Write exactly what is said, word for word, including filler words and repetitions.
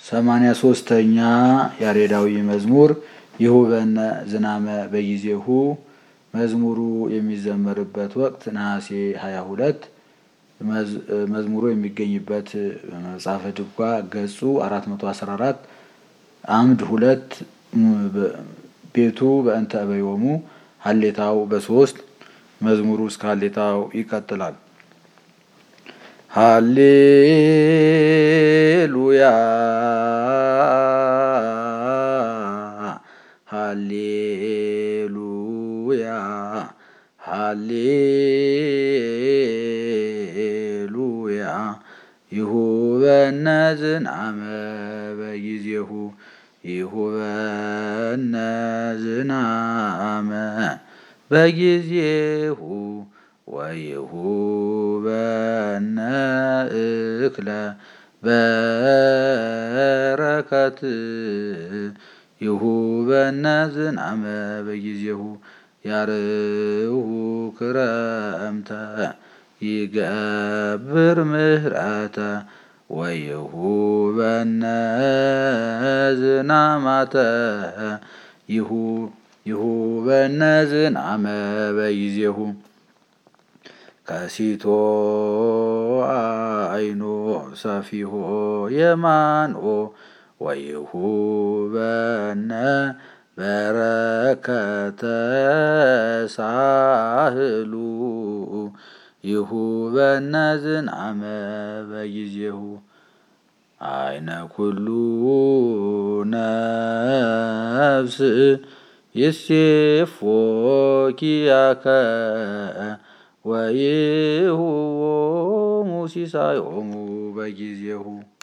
ሰማንያ ሶስተኛ ያሬዳዊ መዝሙር ይሁበነ ዝናመ በጊዜሁ። መዝሙሩ የሚዘመርበት ወቅት ነሐሴ ሀያ ሁለት። መዝሙሩ የሚገኝበት መጽሐፈ ድጓ ገጹ አራት መቶ አስራ አራት አምድ ሁለት ቤቱ በእንተ አበዮሙ ሀሌታው በሶስት መዝሙሩ እስከ ሀሌታው ይቀጥላል። ሃሌሉያ ሃሌሉያ ሃሌሉያ ይሁበነ ዝናመ በጊዜሁ ይሁበነ ዝናመ በጊዜሁ ወይሁበነ እክለ በረከት ይሁበነ ዝናመ በጊዜሁ ያርሁ ክረምተ ይገብር ምህረተ ወይሁበነ ዝናማተ ይሁበነ ዝናመ በጊዜሁ ከሲቶ አይኖ ሰፊሆ የማንኦ ወይሁበነ በረከተ ሳህሉ ይሁበነ ዝናመ በጊዜሁ አይነ ኩሉ ነፍስ ይሴፎ ኪያከ ወይሁቦሙ ሲሳዮሙ በጊዜሁ